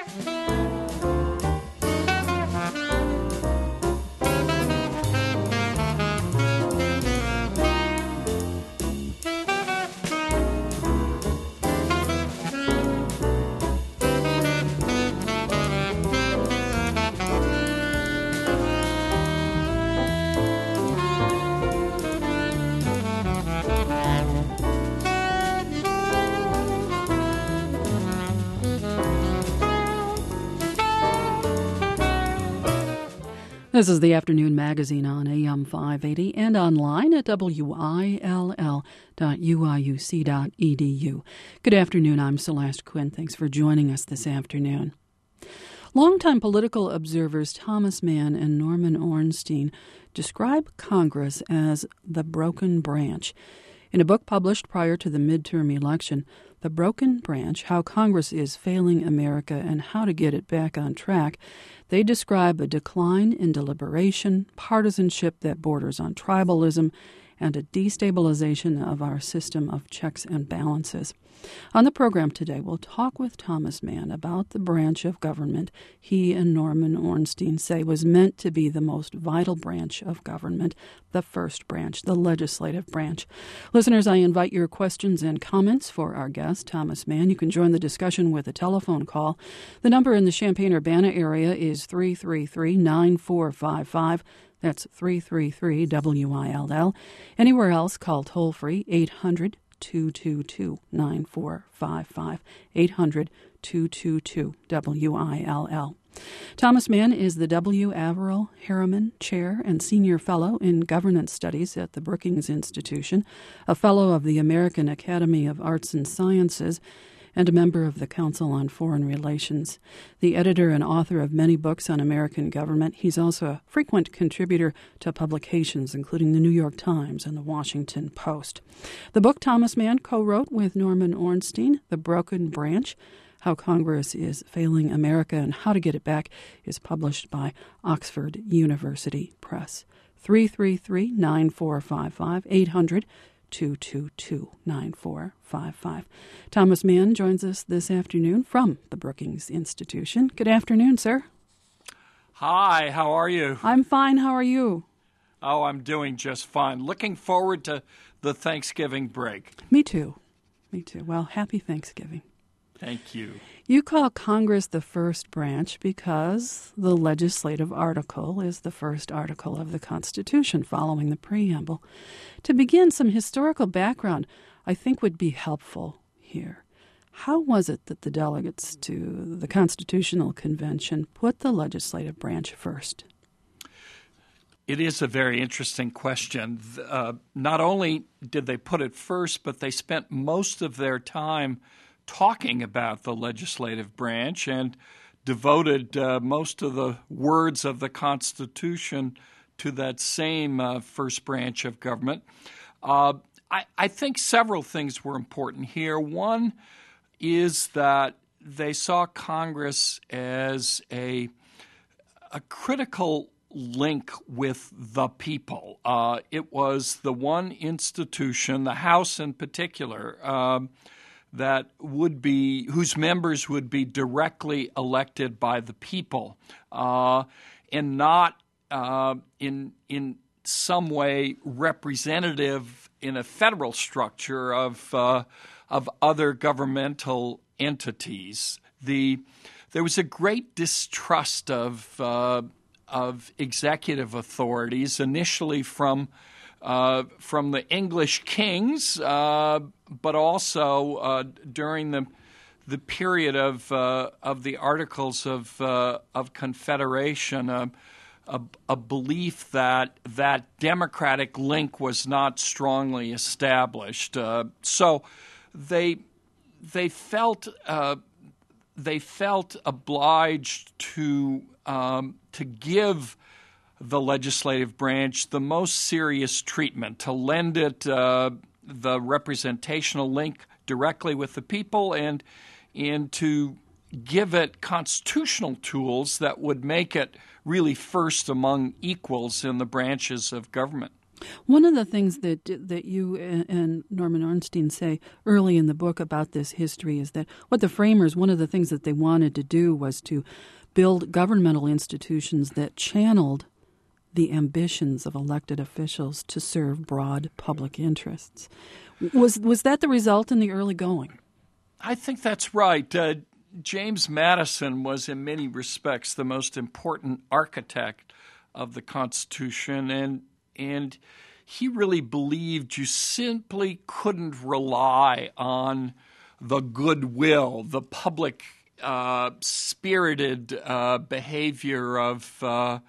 This is the Afternoon Magazine on AM 580 and online at will.uiuc.edu. Good afternoon, I'm Celeste Quinn. Thanks for joining us this afternoon. Longtime political observers Thomas Mann and Norman Ornstein describe Congress as the broken branch. In a book published prior to the midterm election, The Broken Branch, How Congress is Failing America and How to Get It Back on Track, they describe a decline in deliberation, partisanship that borders on tribalism, and a destabilization of our system of checks and balances. On the program today, we'll talk with Thomas Mann about the branch of government he and Norman Ornstein say was meant to be the most vital branch of government, the first branch, the legislative branch. Listeners, I invite your questions and comments for our guest, Thomas Mann. You can join the discussion with a telephone call. The number in the Champaign-Urbana area is 333-9455. That's 333-WILL. Anywhere else, call toll-free 800-222-9455, 800-222-WILL. Thomas Mann is the W. Averill Harriman Chair and Senior Fellow in Governance Studies at the Brookings Institution, a Fellow of the American Academy of Arts and Sciences, and a member of the Council on Foreign Relations. The editor and author of many books on American government, he's also a frequent contributor to publications including the New York Times and the Washington Post. The book Thomas Mann co-wrote with Norman Ornstein, The Broken Branch, How Congress is Failing America and How to Get It Back, is published by Oxford University Press. 333-9455, 800-222-9455. Thomas Mann joins us this afternoon from the Brookings Institution. Good afternoon, sir. Hi, how are you? I'm fine. How are you? Oh, I'm doing just fine. Looking forward to the Thanksgiving break. Me too. Well, happy Thanksgiving. Thank you. You call Congress the first branch because the legislative article is the first article of the Constitution following the preamble. To begin, some historical background I think would be helpful here. How was it that the delegates to the Constitutional Convention put the legislative branch first? It is a very interesting question. Not only did they put it first, but they spent most of their time talking about the legislative branch and devoted most of the words of the Constitution to that same first branch of government. I think several things were important here. One is that they saw Congress as a critical link with the people. It was the one institution, the House in particular, whose members would be directly elected by the people, and not in some way representative in a federal structure of other governmental entities. There was a great distrust of executive authorities, initially from the English kings, but also during the period of the Articles of Confederation, a belief that democratic link was not strongly established. So they felt obliged to give the legislative branch the most serious treatment, to lend it the representational link directly with the people, and to give it constitutional tools that would make it really first among equals in the branches of government. One of the things that you and Norman Ornstein say early in the book about this history is that what the framers, one of the things that they wanted to do was to build governmental institutions that channeled the ambitions of elected officials to serve broad public interests. Was that the result in the early going? I think that's right. James Madison was in many respects the most important architect of the Constitution, and he really believed you simply couldn't rely on the goodwill, the public spirited behavior of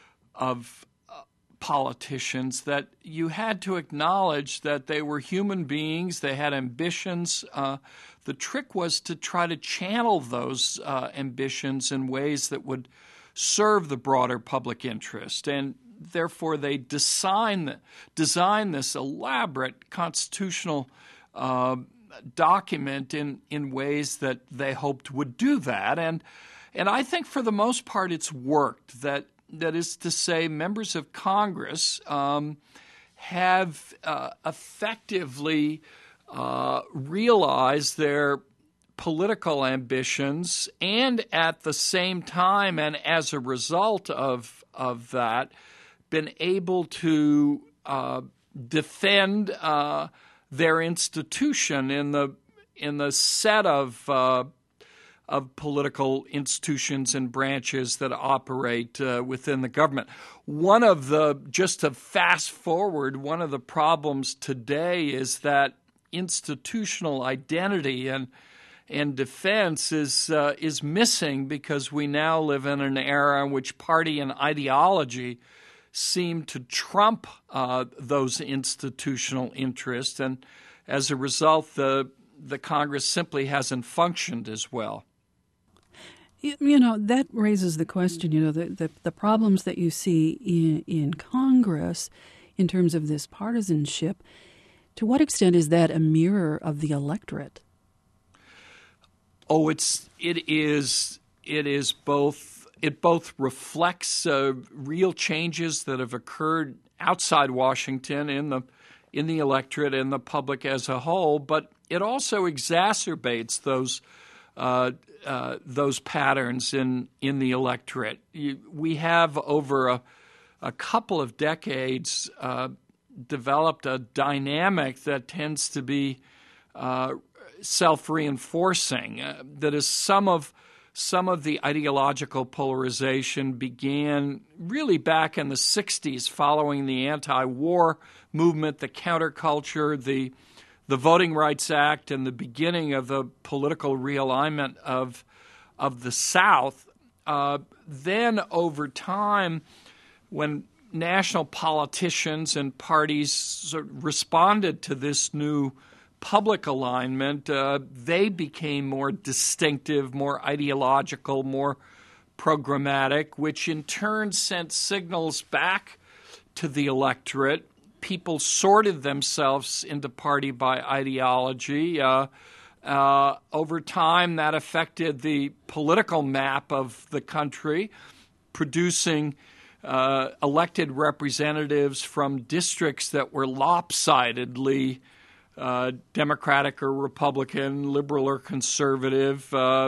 politicians, that you had to acknowledge that they were human beings, they had ambitions. The trick was to try to channel those ambitions in ways that would serve the broader public interest, and therefore they designed this elaborate constitutional document in ways that they hoped would do that, and I think for the most part it's worked. That is to say, members of Congress have effectively realized their political ambitions, and at the same time, and as a result of that, been able to defend their institution in the set of political institutions and branches that operate within the government. Just to fast forward, one of the problems today is that institutional identity and defense is missing, because we now live in an era in which party and ideology seem to trump those institutional interests, and as a result, the Congress simply hasn't functioned as well. You know, that raises the question, the problems that you see in Congress in terms of this partisanship. To what extent is that a mirror of the electorate? Oh, it is both. It both reflects real changes that have occurred outside Washington in the electorate and the public as a whole, but it also exacerbates those patterns in the electorate. We have over a couple of decades developed a dynamic that tends to be self-reinforcing. That is, some of the ideological polarization began really back in the 60s, following the anti-war movement, the counterculture, the Voting Rights Act, and the beginning of the political realignment of the South. Then over time, when national politicians and parties sort of responded to this new public alignment, they became more distinctive, more ideological, more programmatic, which in turn sent signals back to the electorate. People sorted themselves into party by ideology. Over time, that affected the political map of the country, producing elected representatives from districts that were lopsidedly Democratic or Republican, liberal or conservative.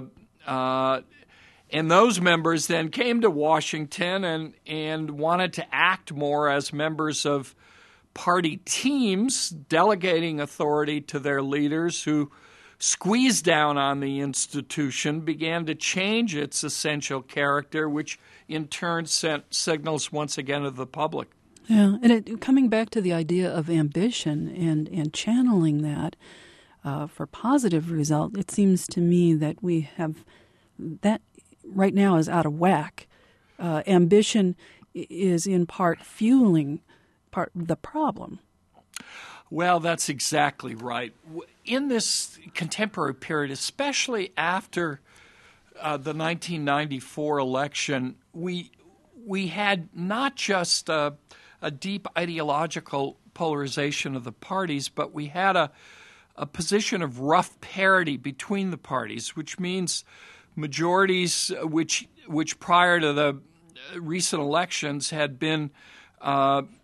And those members then came to Washington and wanted to act more as members of party teams, delegating authority to their leaders, who squeezed down on the institution, began to change its essential character, which in turn sent signals once again to the public. Yeah, and coming back to the idea of ambition and channeling that for positive result, it seems to me that we have that right now is out of whack. Ambition is in part fueling the problem. Well, that's exactly right. In this contemporary period, especially after the 1994 election, we had not just a deep ideological polarization of the parties, but we had a position of rough parity between the parties, which means majorities which prior to the recent elections had been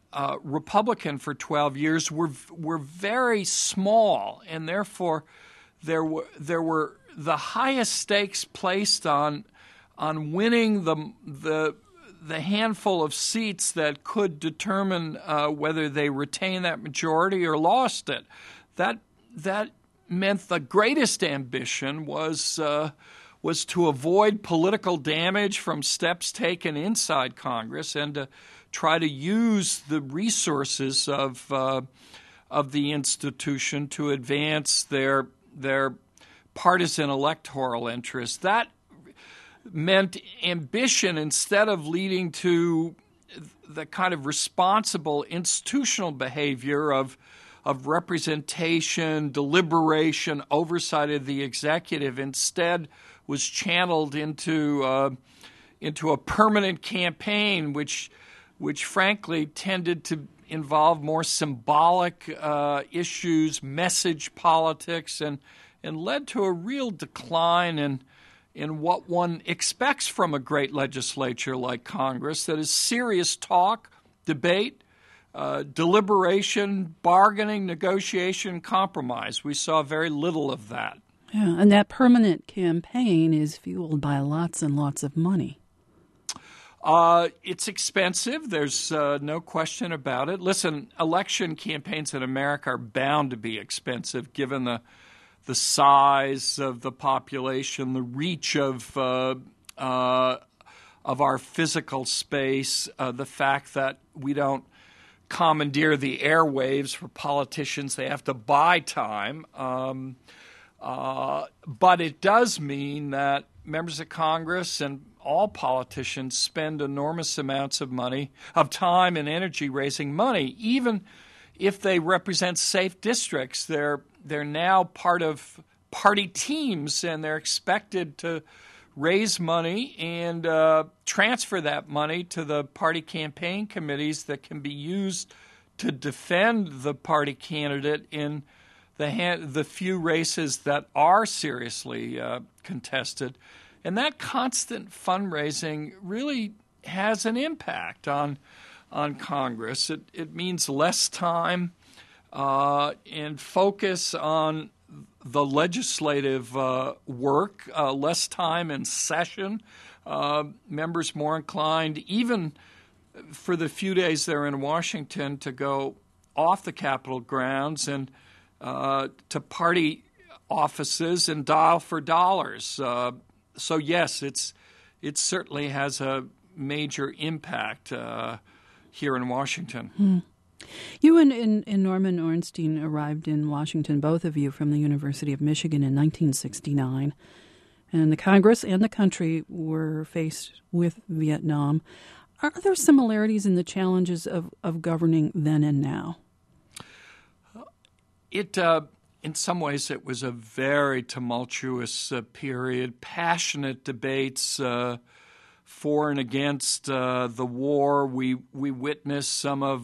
Republican for 12 years were very small, and therefore there were the highest stakes placed on winning the handful of seats that could determine whether they retained that majority or lost it. That meant the greatest ambition was to avoid political damage from steps taken inside Congress and to try to use the resources of the institution to advance their partisan electoral interests. That meant ambition instead of leading to the kind of responsible institutional behavior of representation, deliberation, oversight of the executive. Instead, was channeled into a permanent campaign, which frankly tended to involve more symbolic issues, message politics, and led to a real decline in what one expects from a great legislature like Congress, that is serious talk, debate, deliberation, bargaining, negotiation, compromise. We saw very little of that. Yeah, and that permanent campaign is fueled by lots and lots of money. It's expensive. There's no question about it. Listen, election campaigns in America are bound to be expensive given the size of the population, the reach of our physical space, the fact that we don't commandeer the airwaves for politicians. They have to buy time. But it does mean that members of Congress and all politicians spend enormous amounts of time and energy raising money. Even if they represent safe districts, they're now part of party teams, and they're expected to raise money and transfer that money to the party campaign committees that can be used to defend the party candidate in the few races that are seriously contested. And that constant fundraising really has an impact on Congress. It means less time and focus on the legislative work, less time in session, members more inclined, even for the few days they're in Washington, to go off the Capitol grounds and to party offices and dial for dollars. So yes, it certainly has a major impact here in Washington. You and Norman Ornstein arrived in Washington, both of you from the University of Michigan in 1969, and the Congress and the country were faced with Vietnam. Are there similarities in the challenges of governing then and now? In some ways, it was a very tumultuous period, passionate debates for and against the war. We witnessed some of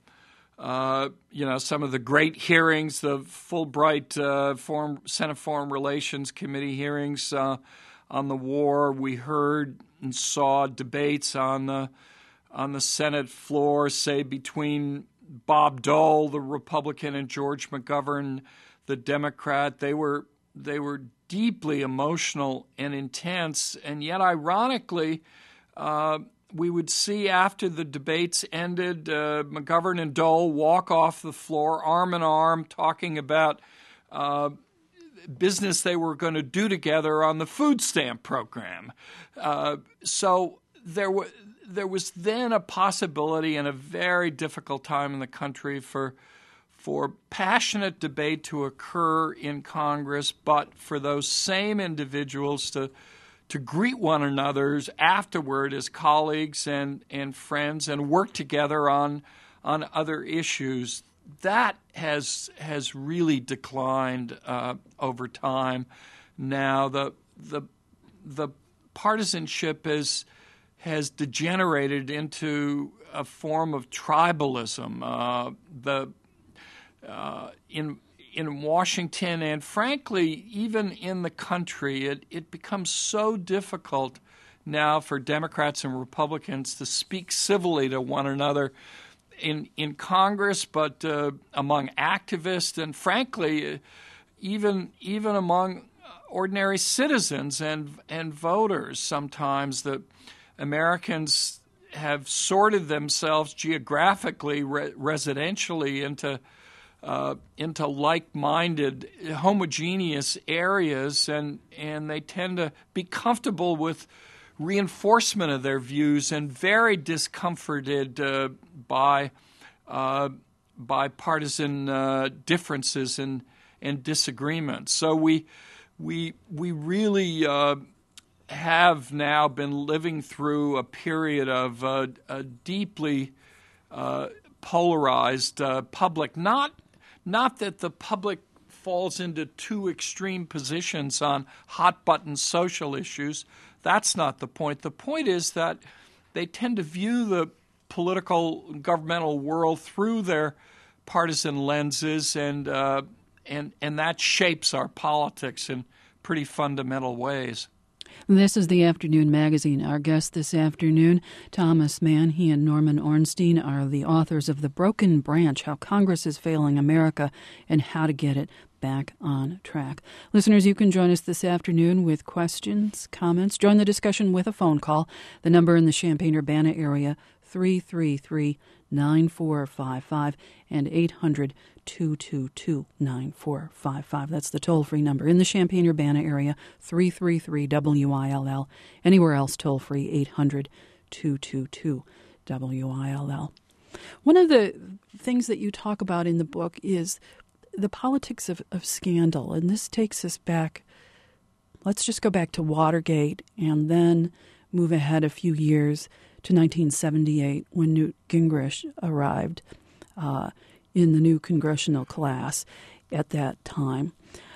the great hearings, the Fulbright Senate Foreign Relations Committee hearings on the war. We heard and saw debates on the Senate floor, say between Bob Dole, the Republican, and George McGovern, the Democrat. They were deeply emotional and intense, and yet ironically, we would see after the debates ended, McGovern and Dole walk off the floor arm in arm, talking about business they were going to do together on the food stamp program. So there was then a possibility in a very difficult time in the country for passionate debate to occur in Congress, but for those same individuals to greet one another afterward as colleagues and friends and work together on other issues. That has really declined over time. Now the partisanship has degenerated into a form of tribalism. In Washington and frankly even in the country, it becomes so difficult now for Democrats and Republicans to speak civilly to one another in Congress, but among activists, and frankly, even among ordinary citizens and voters. Sometimes the Americans have sorted themselves geographically, residentially into like-minded, homogeneous areas, and they tend to be comfortable with reinforcement of their views and very discomforted by partisan differences and disagreements. So we really have now been living through a period of a deeply polarized public. Not that the public falls into two extreme positions on hot-button social issues. That's not the point. The point is that they tend to view the political governmental world through their partisan lenses, and that shapes our politics in pretty fundamental ways. This is the Afternoon Magazine. Our guest this afternoon, Thomas Mann. He and Norman Ornstein are the authors of The Broken Branch, How Congress is Failing America and How to Get It Back on Track. Listeners, you can join us this afternoon with questions, comments. Join the discussion with a phone call. The number in the Champaign-Urbana area, 333-9455 and 800-222-9455. That's the toll-free number. In the Champaign-Urbana area, 333-WILL. Anywhere else, toll-free, 800-222-WILL. One of the things that you talk about in the book is the politics of scandal, and this takes us back. Let's just go back to Watergate and then move ahead a few years to 1978 when Newt Gingrich arrived in the new congressional class at that time.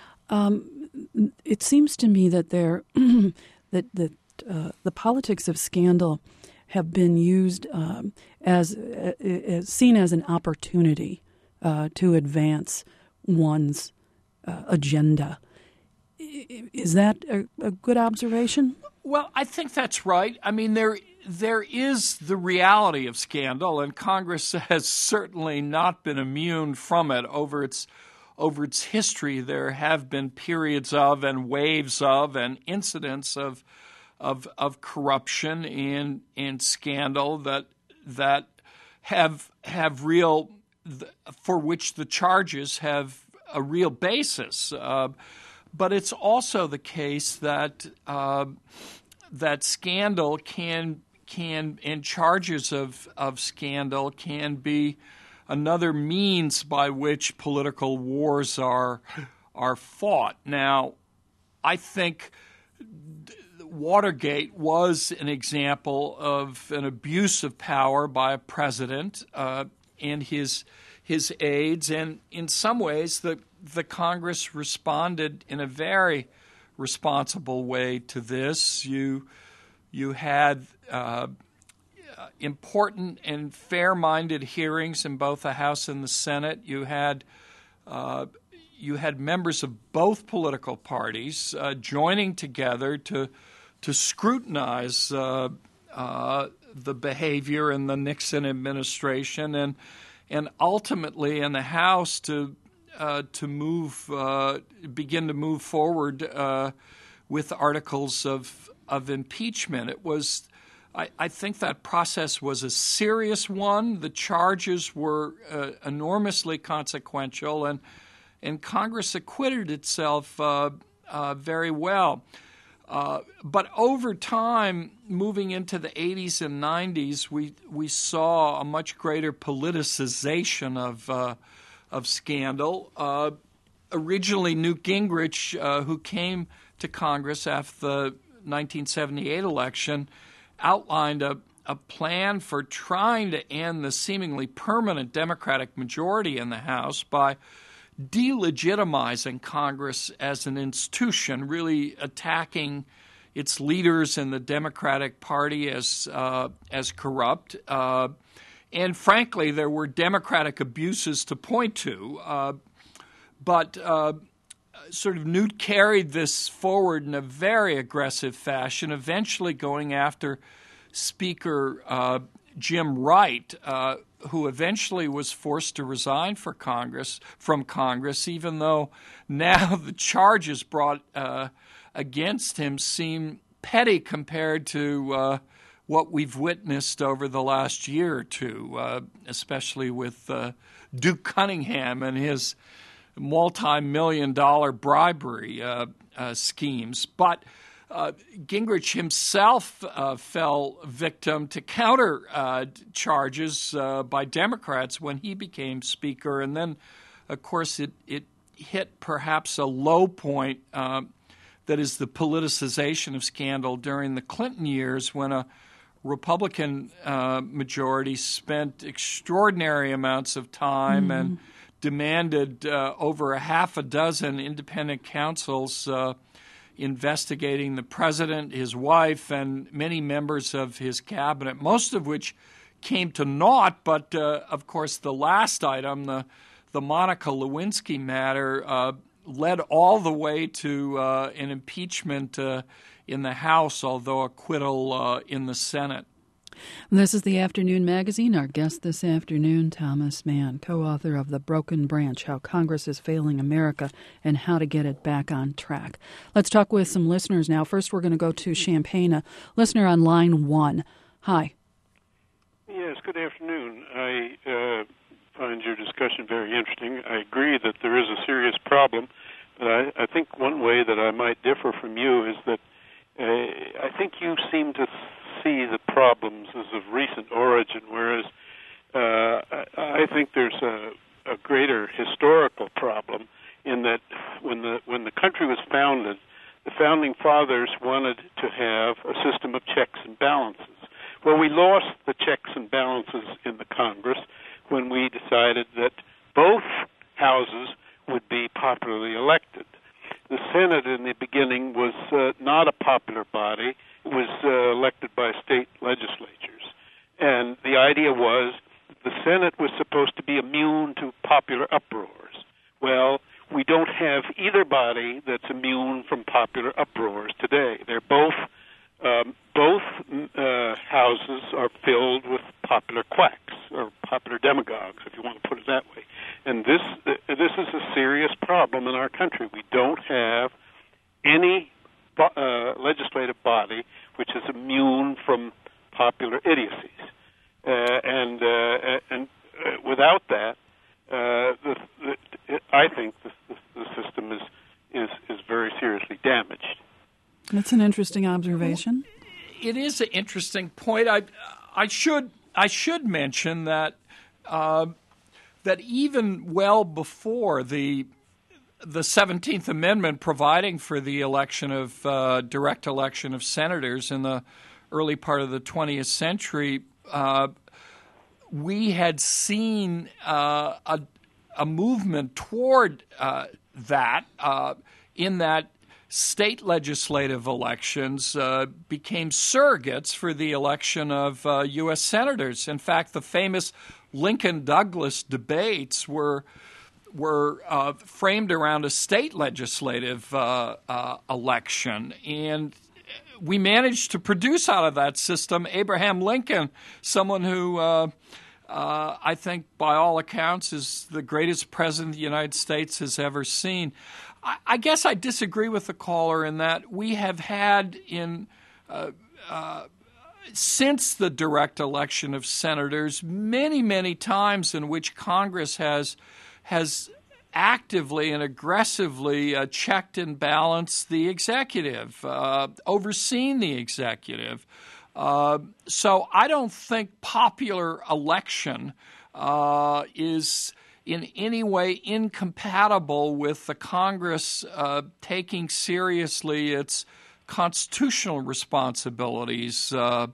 It seems to me that the politics of scandal have been used as seen as an opportunity to advance one's agenda. Is that a good observation? Well, I think that's right. I mean, there is the reality of scandal, and Congress has certainly not been immune from it over its history. There have been periods of and waves of and incidents of corruption and scandal that have real, for which the charges have a real basis. But it's also the case that that scandal can and charges of scandal can be another means by which political wars are fought. Now, I think Watergate was an example of an abuse of power by a president and his aides, and in some ways the Congress responded in a very responsible way to this. You had important and fair-minded hearings in both the House and the Senate. You had members of both political parties joining together to scrutinize the behavior in the Nixon administration, and ultimately in the House to begin to move forward with articles of impeachment. It was, I think, that process was a serious one. The charges were enormously consequential, and Congress acquitted itself very well. But over time, moving into the 80s and 90s, we saw a much greater politicization of scandal. Originally, Newt Gingrich, who came to Congress after the 1978 election, outlined a plan for trying to end the seemingly permanent Democratic majority in the House by delegitimizing Congress as an institution, really attacking its leaders in the Democratic Party as corrupt. And frankly, there were Democratic abuses to point to. But sort of Newt carried this forward in a very aggressive fashion, eventually going after Speaker Jim Wright, who eventually was forced to resign from Congress, even though now the charges brought against him seem petty compared to what we've witnessed over the last year or two, especially with Duke Cunningham and his multi-million-dollar bribery schemes. But Gingrich himself fell victim to counter charges by Democrats when he became Speaker. And then, of course, it hit perhaps a low point, that is the politicization of scandal during the Clinton years, when a Republican majority spent extraordinary amounts of time and demanded over a half a dozen independent counsels investigating the president, his wife, and many members of his cabinet, most of which came to naught. But, of course, the last item, the Monica Lewinsky matter, led all the way to an impeachment in the House, although acquittal in the Senate. This is the Afternoon Magazine. Our guest this afternoon, Thomas Mann, co-author of The Broken Branch, How Congress is Failing America and How to Get It Back on Track. Let's talk with some listeners now. First, we're going to go to Champaign, a listener on line 1. Hi. Yes, good afternoon. I find your discussion very interesting. I agree that there is a serious problem, but I think one way that I might differ from you is that I think you seem to see the problems as of recent origin, whereas I think there's a greater historical problem in that when the country was founded, the founding fathers wanted to have a system of checks and balances. Well, we lost the checks and balances in the Congress when we decided that both houses would be popularly elected. The Senate in the beginning was not a popular body. It was elected by state legislatures. And the idea was the Senate was supposed to be immune to popular uproars. Well, we don't have either body that's immune from popular uproars today. They're both houses are filled with popular quacks or popular demagogues, if you want to put it that way. And this is a serious problem in our country. We don't have any legislative body which is immune from popular idiocies, and without that, I think the system is very seriously damaged. That's an interesting observation. It is an interesting point. I should mention that that even well before the 17th Amendment providing for the election of direct election of senators in the early part of the 20th century, we had seen a movement toward that in that state legislative elections became surrogates for the election of U.S. senators. In fact, the famous Lincoln-Douglas debates were framed around a state legislative election, and we managed to produce out of that system Abraham Lincoln, someone who I think by all accounts is the greatest president the United States has ever seen. I guess I disagree with the caller in that we have had since the direct election of senators many, many times in which Congress has actively and aggressively checked and balanced the executive, overseen the executive. So I don't think popular election is in any way incompatible with the Congress taking seriously its constitutional responsibilities. In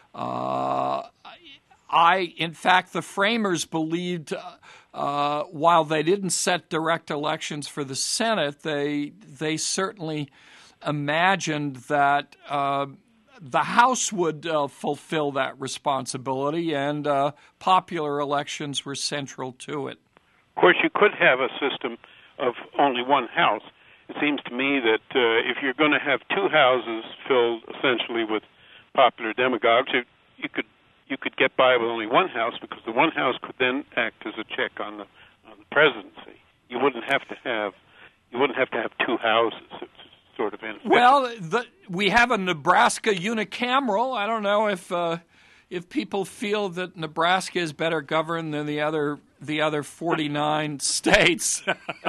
fact, the framers believed, while they didn't set direct elections for the Senate, they certainly imagined that the House would fulfill that responsibility, and popular elections were central to it. Of course, you could have a system of only one House. It seems to me that if you're going to have two houses filled essentially with popular demagogues, you you could get by with only one house, because the one house could then act as a check on the presidency. You wouldn't have to have two houses. It's sort of inefficient. Well, we have a Nebraska unicameral. I don't know if people feel that Nebraska is better governed than the other 49 states.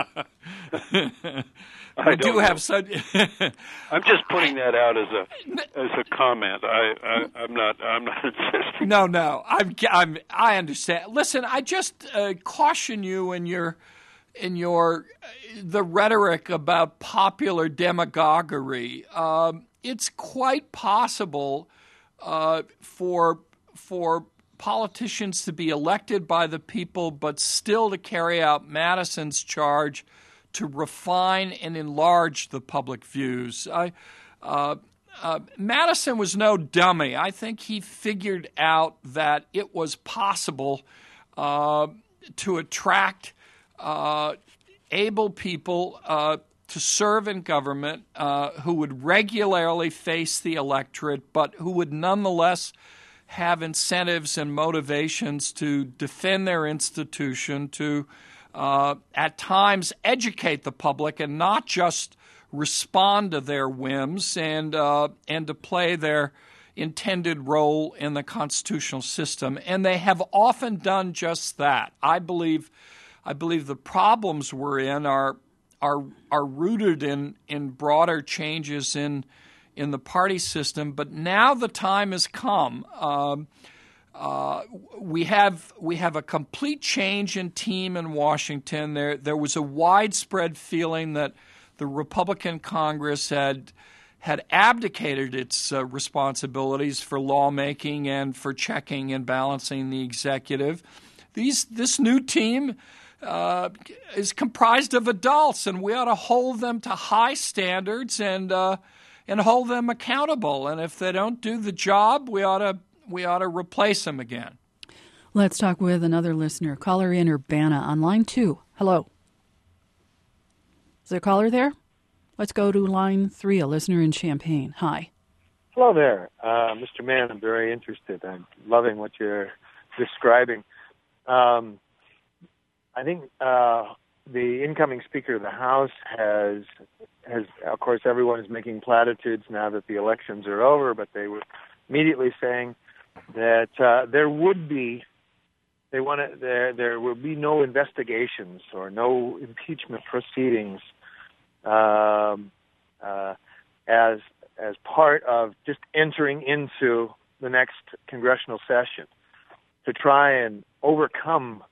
I do have such. I'm just putting that out as a comment. I'm not insisting. No. I understand. Listen, I just caution you in the rhetoric about popular demagoguery. It's quite possible for politicians to be elected by the people, but still to carry out Madison's charge to refine and enlarge the public views. Madison was no dummy. I think he figured out that it was possible to attract able people to serve in government who would regularly face the electorate, but who would nonetheless have incentives and motivations to defend their institution, to at times educate the public and not just respond to their whims, and to play their intended role in the constitutional system. And they have often done just that. I believe the problems we're in are rooted in broader changes in the party system. But now the time has come. We have a complete change in team in Washington. There was a widespread feeling that the Republican Congress had abdicated its responsibilities for lawmaking and for checking and balancing the executive. This new team is comprised of adults, and we ought to hold them to high standards and hold them accountable. And if they don't do the job, we ought to replace them again. Let's talk with another listener. Caller in Urbana on line 2. Hello. Is there a caller there? Let's go to line 3, a listener in Champaign. Hi. Hello there. Mr. Mann, I'm very interested. I'm loving what you're describing. I think the incoming Speaker of the House has, of course, everyone is making platitudes now that the elections are over, but they were immediately saying that there will be no investigations or no impeachment proceedings as part of just entering into the next congressional session to try and overcome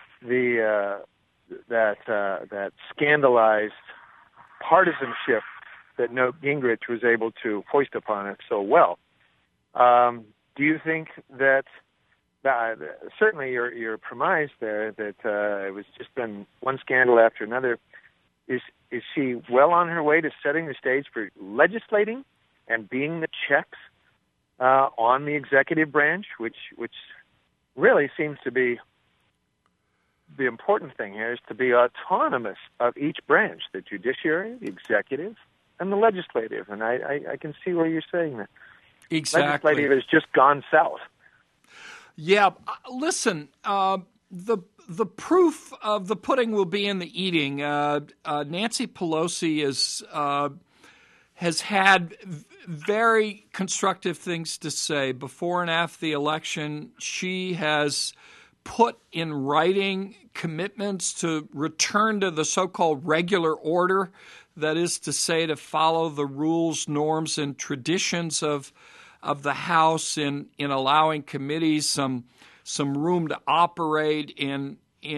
that scandalized partisanship that Newt Gingrich was able to foist upon us so well. Do you think that certainly your premise there that it was just been one scandal after another? Is she well on her way to setting the stage for legislating and being the checks on the executive branch, which really seems to be the important thing here, is to be autonomous of each branch, the judiciary, the executive, and the legislative. And I can see where you're saying that. Exactly. Legislative has just gone south. Yeah. Listen, the proof of the pudding will be in the eating. Nancy Pelosi has had very constructive things to say before and after the election. She has put in writing commitments to return to the so-called regular order, that is to say, to follow the rules, norms, and traditions of the House in allowing committees some room to operate, in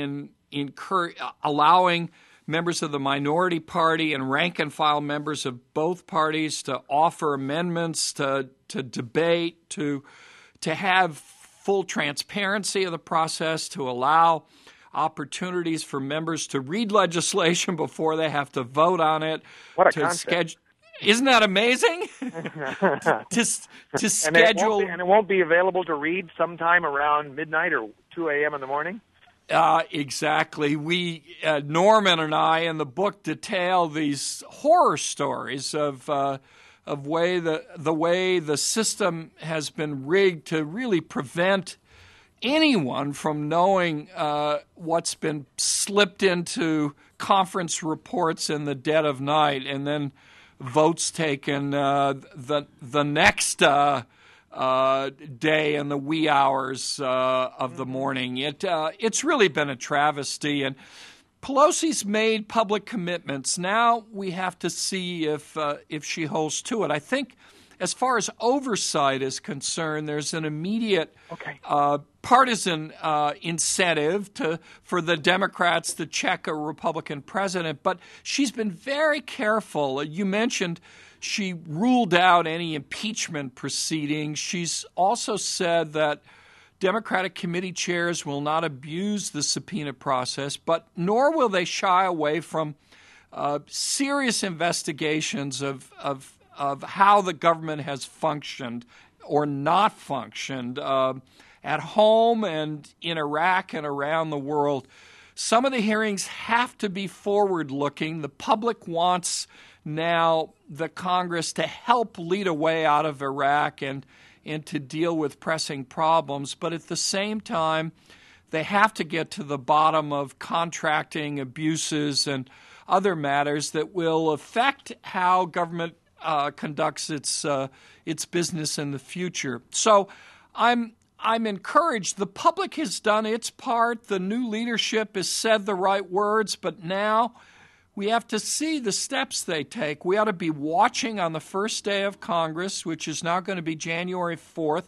allowing members of the minority party and rank and file members of both parties to offer amendments, to debate, to have full transparency of the process, to allow opportunities for members to read legislation before they have to vote on it. What a concept. Isn't that amazing? to schedule. And it won't be available to read sometime around midnight or 2 a.m. in the morning? Exactly. Norman and I in the book detail these horror stories of of the way the system has been rigged to really prevent anyone from knowing what's been slipped into conference reports in the dead of night and then votes taken the next day in the wee hours of the morning. It's really been a travesty, and Pelosi's made public commitments. Now we have to see if she holds to it. I think, as far as oversight is concerned, there's an immediate partisan incentive for the Democrats to check a Republican president. But she's been very careful. You mentioned she ruled out any impeachment proceedings. She's also said that Democratic committee chairs will not abuse the subpoena process, but nor will they shy away from serious investigations of how the government has functioned or not functioned at home and in Iraq and around the world. Some of the hearings have to be forward-looking. The public wants now the Congress to help lead a way out of Iraq and to deal with pressing problems. But at the same time, they have to get to the bottom of contracting abuses and other matters that will affect how government conducts its business in the future. So I'm encouraged. The public has done its part. The new leadership has said the right words, but now we have to see the steps they take. We ought to be watching on the first day of Congress, which is now going to be January 4th,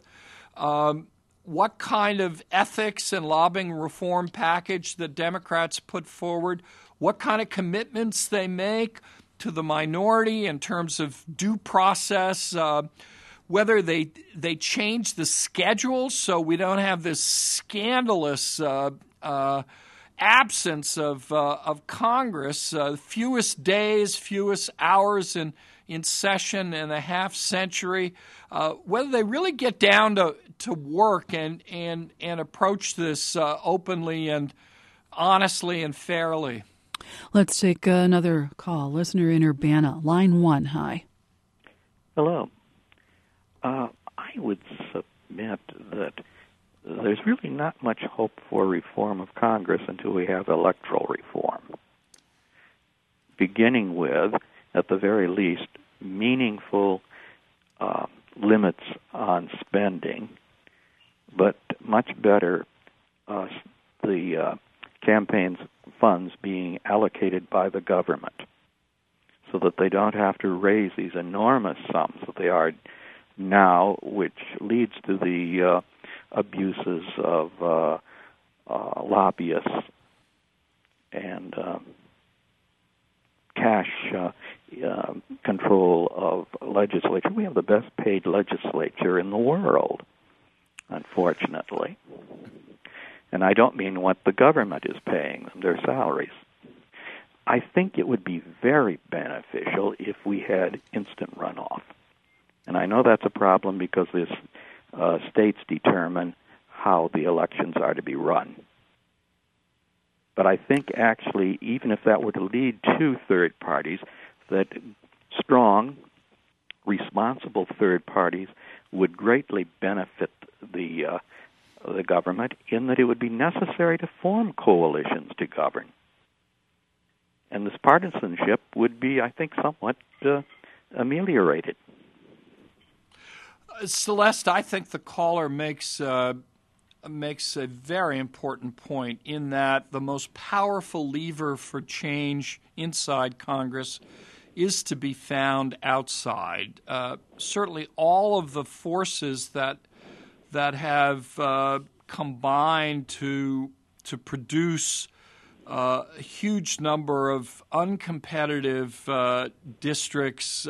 what kind of ethics and lobbying reform package the Democrats put forward, what kind of commitments they make to the minority in terms of due process, whether they change the schedule so we don't have this scandalous absence of Congress, fewest days, fewest hours in session in a half century, whether they really get down to work and approach this openly and honestly and fairly. Let's take another call. Listener in Urbana, line 1. Hi. Hello. I would submit that there's really not much hope for reform of Congress until we have electoral reform, beginning with, at the very least, meaningful limits on spending, but much better the campaign's funds being allocated by the government so that they don't have to raise these enormous sums that they are now, which leads to the abuses of lobbyists and cash control of legislature. We have the best paid legislature in the world, unfortunately. And I don't mean what the government is paying them, their salaries. I think it would be very beneficial if we had instant runoff. And I know that's a problem because the states determine how the elections are to be run. But I think actually, even if that were to lead to third parties, that strong, responsible third parties would greatly benefit the government in that it would be necessary to form coalitions to govern. And this partisanship would be, I think, somewhat ameliorated. Celeste, I think the caller makes a very important point in that the most powerful lever for change inside Congress is to be found outside. Certainly all of the forces that have combined to produce a huge number of uncompetitive districts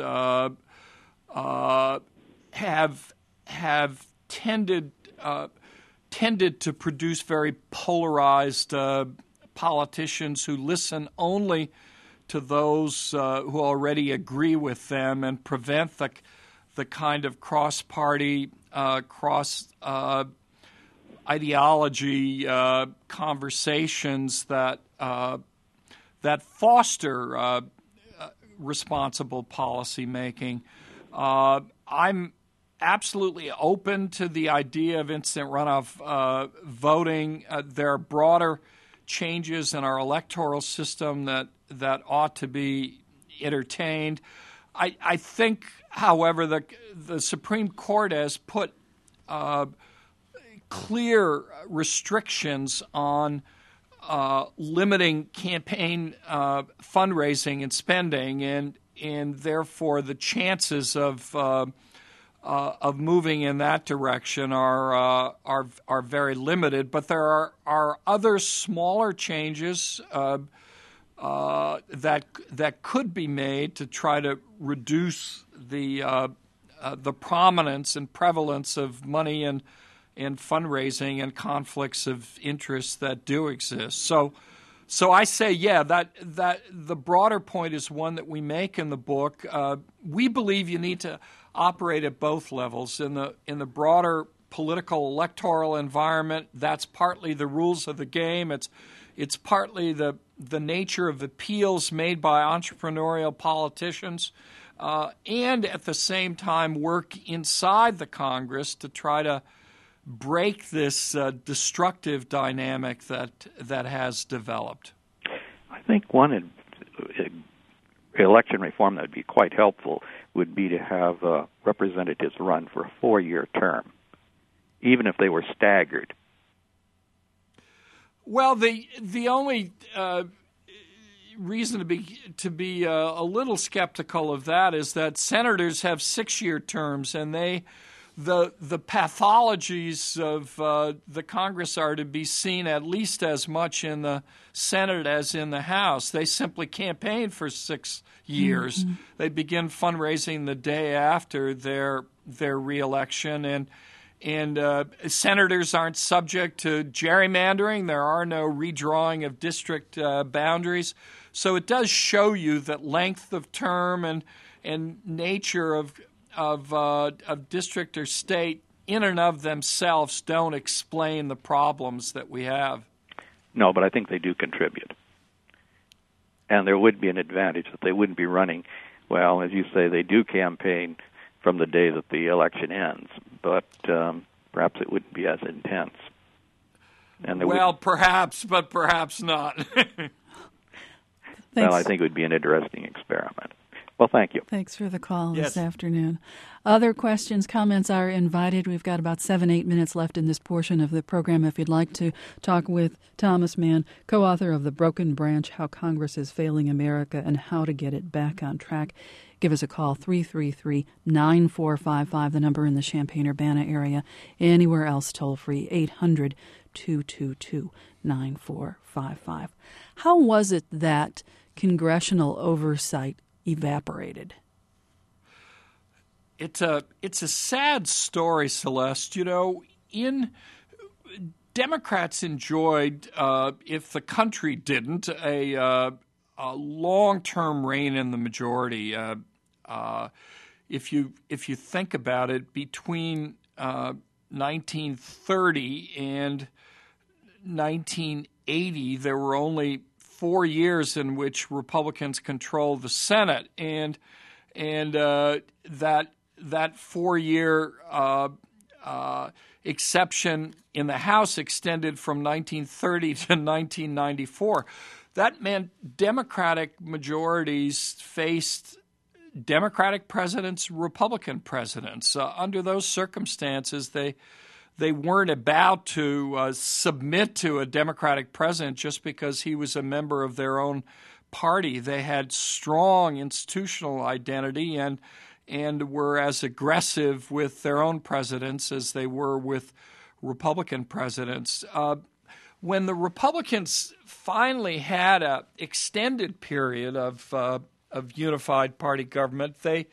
have tended to produce very polarized politicians who listen only to those who already agree with them and prevent the kind of cross-party, ideology conversations that foster responsible policy making. I'm absolutely open to the idea of instant runoff voting. There are broader changes in our electoral system that ought to be entertained. I think, however, the Supreme Court has put clear restrictions on limiting campaign fundraising and spending, and therefore the chances of moving in that direction are very limited. But there are other smaller changes that could be made to try to reduce the prominence and prevalence of money and fundraising and conflicts of interest that do exist. So I say, that the broader point is one that we make in the book. We believe you need to operate at both levels. In the broader political electoral environment, that's partly the rules of the game. It's partly the nature of appeals made by entrepreneurial politicians, and at the same time work inside the Congress to try to break this destructive dynamic that has developed. I think one election reform that would be quite helpful would be to have representatives run for a 4-year term, even if they were staggered. Well, the only reason to be a little skeptical of that is that senators have 6-year terms, and the pathologies of the Congress are to be seen at least as much in the Senate as in the House. They simply campaign for 6 years. Mm-hmm. They begin fundraising the day after their reelection, and senators aren't subject to gerrymandering. There are no redrawing of district boundaries. So it does show you that length of term and nature of district or state in and of themselves don't explain the problems that we have. No, but I think they do contribute. And there would be an advantage that they wouldn't be running. Well, as you say, they do campaign from the day that the election ends, but perhaps it wouldn't be as intense. And perhaps, but perhaps not. Well, I think it would be an interesting experiment. Well, thank you. Thanks for the call this afternoon. Other questions, comments are invited. We've got about 7-8 minutes left in this portion of the program. If you'd like to talk with Thomas Mann, co-author of The Broken Branch, How Congress is Failing America and How to Get It Back on Track, give us a call, 333-9455, the number in the Champaign-Urbana area. Anywhere else, toll-free, 800-222-9455. How was it that congressional oversight evaporated? It's a sad story, Celeste. Democrats enjoyed, if the country didn't, a long-term reign in the majority. If you think about it, between 1930 and 1980, there were only 4 years in which Republicans controlled the Senate, and that 4-year exception in the House extended from 1930 to 1994. That meant Democratic majorities faced Democratic presidents, Republican presidents. Under those circumstances, they weren't about to submit to a Democratic president just because he was a member of their own party. They had strong institutional identity and were as aggressive with their own presidents as they were with Republican presidents. When the Republicans finally had an extended period of unified party government, they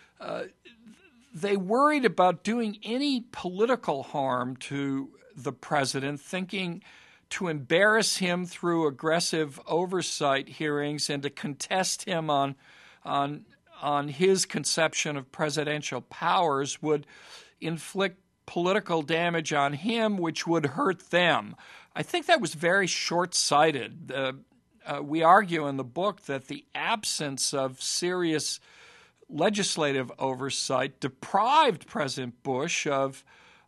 worried about doing any political harm to the president, thinking to embarrass him through aggressive oversight hearings and to contest him on his conception of presidential powers would inflict political damage on him, which would hurt them. I think that was very short-sighted. We argue in the book that the absence of serious legislative oversight deprived President Bush of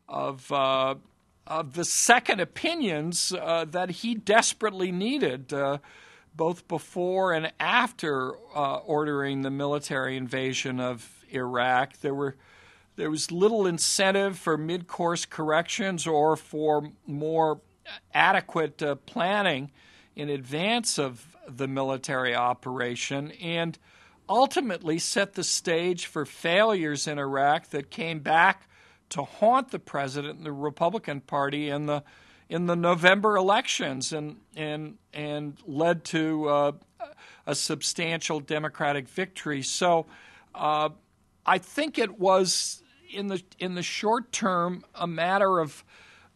the second opinions that he desperately needed, both before and after ordering the military invasion of Iraq. There was little incentive for mid-course corrections or for more adequate planning in advance of the military operation, and ultimately set the stage for failures in Iraq that came back to haunt the president and the Republican Party in the November elections and led to a substantial Democratic victory. So I think it was in the short term a matter of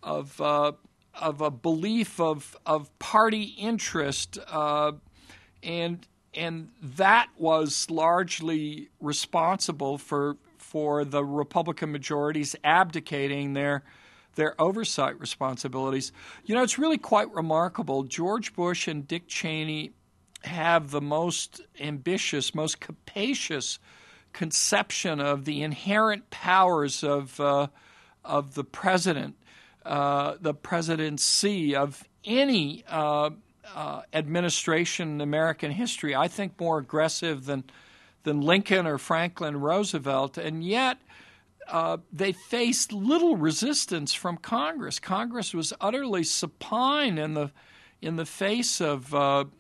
a belief of party interest, and that was largely responsible for the Republican majorities abdicating their oversight responsibilities. You know, it's really quite remarkable. George Bush and Dick Cheney have the most ambitious, most capacious conception of the inherent powers of the president, the presidency of any administration in American history. I think more aggressive than Lincoln or Franklin Roosevelt, and yet they faced little resistance from Congress. Congress was utterly supine in the face of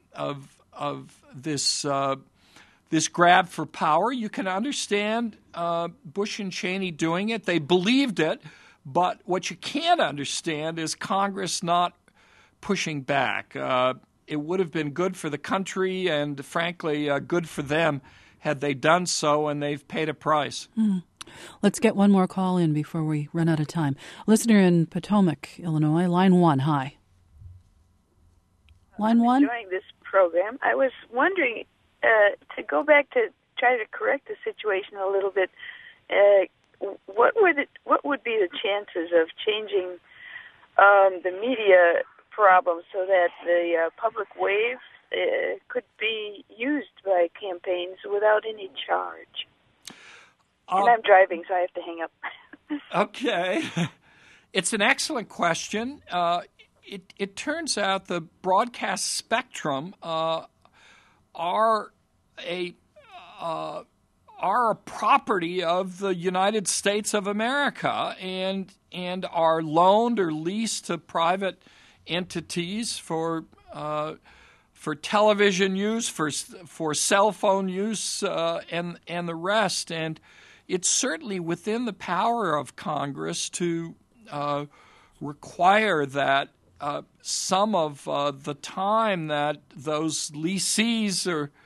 this grab for power. You can understand Bush and Cheney doing it. They believed it, but what you can't understand is Congress not pushing back. It would have been good for the country and, frankly, good for them had they done so, and they've paid a price. Let's get one more call in before we run out of time. Listener in Potomac, Illinois, line 1, hi. Line 1? I'm enjoying this program. I was wondering, to go back to try to correct the situation a little bit, what would be the chances of changing the media problem so that the public wave could be used by campaigns without any charge? And I'm driving, so I have to hang up. Okay. It's an excellent question. It turns out the broadcast spectrum are a property of the United States of America and are loaned or leased to private entities for television use, for cell phone use, and the rest. And it's certainly within the power of Congress to require that some of the time that those leasees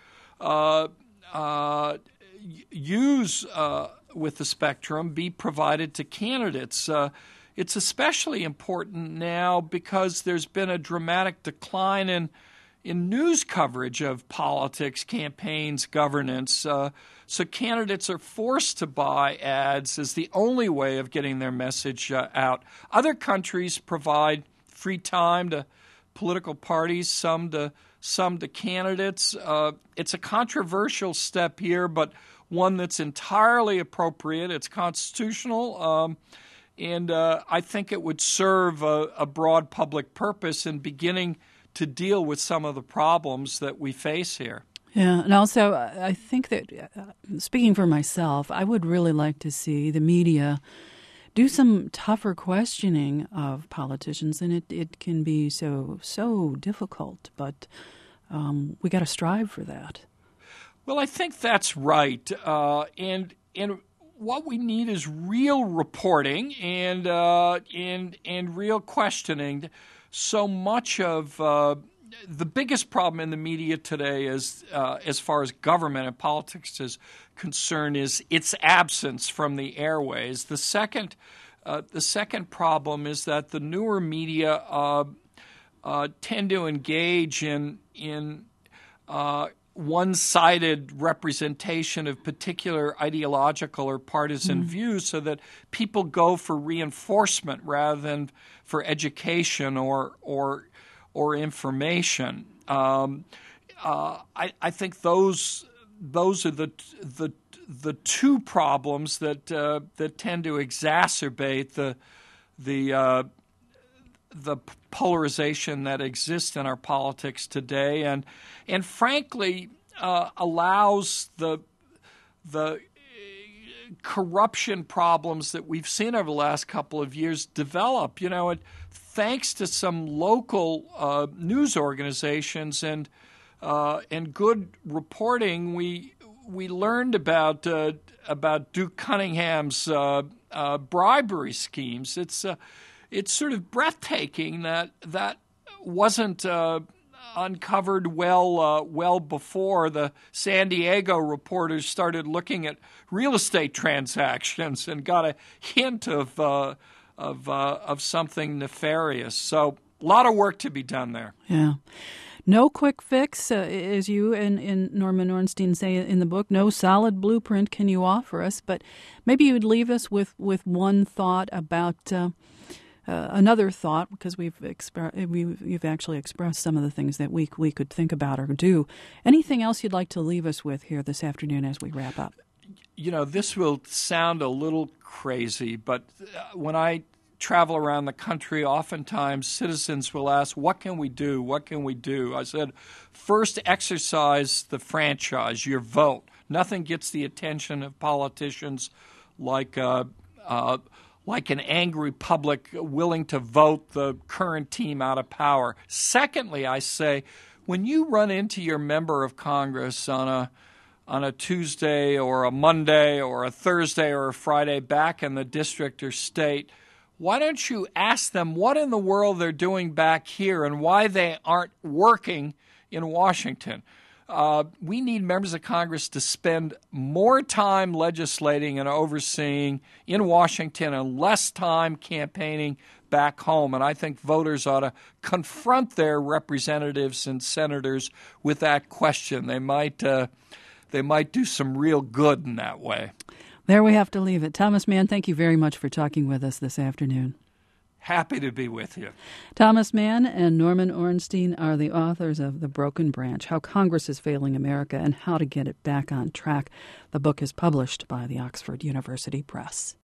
use with the spectrum be provided to candidates. It's especially important now because there's been a dramatic decline in news coverage of politics, campaigns, governance. So candidates are forced to buy ads as the only way of getting their message out. Other countries provide free time to political parties, some to candidates. It's a controversial step here, but one that's entirely appropriate. It's constitutional, and I think it would serve a broad public purpose in beginning to deal with some of the problems that we face here. Yeah, and also I think that, speaking for myself, I would really like to see the media do some tougher questioning of politicians, and it can be so difficult, but we got to strive for that. Well, I think that's right, and what we need is real reporting and real questioning. So much of the biggest problem in the media today is, as far as government and politics is concerned, is its absence from the airways. The second problem is that the newer media tend to engage in one-sided representation of particular ideological or partisan views, so that people go for reinforcement rather than for education or information. I think those are the the two problems that tend to exacerbate the polarization that exists in our politics today, and frankly allows the corruption problems that we've seen over the last couple of years develop. Thanks to some local news organizations and good reporting, we learned about Duke Cunningham's bribery schemes. It's sort of breathtaking that wasn't uncovered well before the San Diego reporters started looking at real estate transactions and got a hint of something nefarious. So a lot of work to be done there. Yeah. No quick fix, as you and Norman Ornstein say in the book. No solid blueprint can you offer us, but maybe you would leave us with one thought about another thought, because you've actually expressed some of the things that we could think about or do. Anything else you'd like to leave us with here this afternoon as we wrap up? This will sound a little crazy, but when I travel around the country, oftentimes citizens will ask, what can we do? What can we do? I said, first, exercise the franchise, your vote. Nothing gets the attention of politicians like an angry public willing to vote the current team out of power. Secondly, I say, when you run into your member of Congress on a Tuesday or a Monday or a Thursday or a Friday back in the district or state, why don't you ask them what in the world they're doing back here and why they aren't working in Washington? We need members of Congress to spend more time legislating and overseeing in Washington and less time campaigning back home. And I think voters ought to confront their representatives and senators with that question. They might do some real good in that way. There we have to leave it. Thomas Mann, thank you very much for talking with us this afternoon. Happy to be with you. Thomas Mann and Norman Ornstein are the authors of The Broken Branch, How Congress is Failing America and How to Get It Back on Track. The book is published by the Oxford University Press.